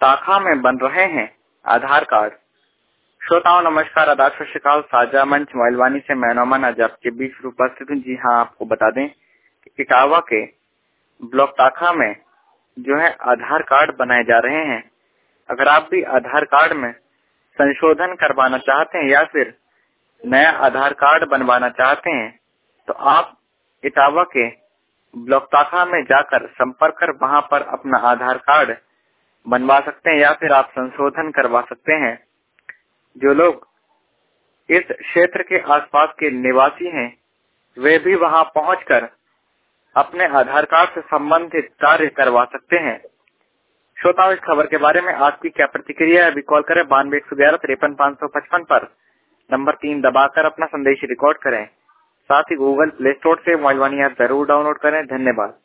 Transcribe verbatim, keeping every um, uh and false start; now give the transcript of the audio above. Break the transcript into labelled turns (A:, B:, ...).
A: शाखा में बन रहे हैं आधार कार्ड। श्रोताओं नमस्कार, आदाब, सत श्री अकाल। साझा मंच मोइलवानी से मैं नौमान आज आपके बीच उपस्थित हूँ। जी हाँ, आपको बता दें कि इटावा के ब्लॉक शाखा में जो है आधार कार्ड बनाए जा रहे हैं। अगर आप भी आधार कार्ड में संशोधन करवाना चाहते हैं या फिर नया आधार कार्ड बनवाना चाहते हैं तो आप इटावा के ब्लॉक शाखा में जाकर संपर्क कर वहां पर अपना आधार कार्ड बनवा सकते हैं या फिर आप संशोधन करवा सकते हैं। जो लोग इस क्षेत्र के आसपास के निवासी हैं वे भी वहां पहुंचकर अपने आधार कार्ड से संबंधित कार्य करवा सकते हैं। श्रोताओं, इस खबर के बारे में आपकी क्या प्रतिक्रिया है? अभी कॉल करें बानवे एक सौ ग्यारह तिरपन पाँच सौ पचपन पर नंबर तीन दबाकर अपना संदेश रिकॉर्ड करें। साथ ही गूगल प्ले स्टोर से मोइलवानी ऐप जरूर डाउनलोड करें। धन्यवाद।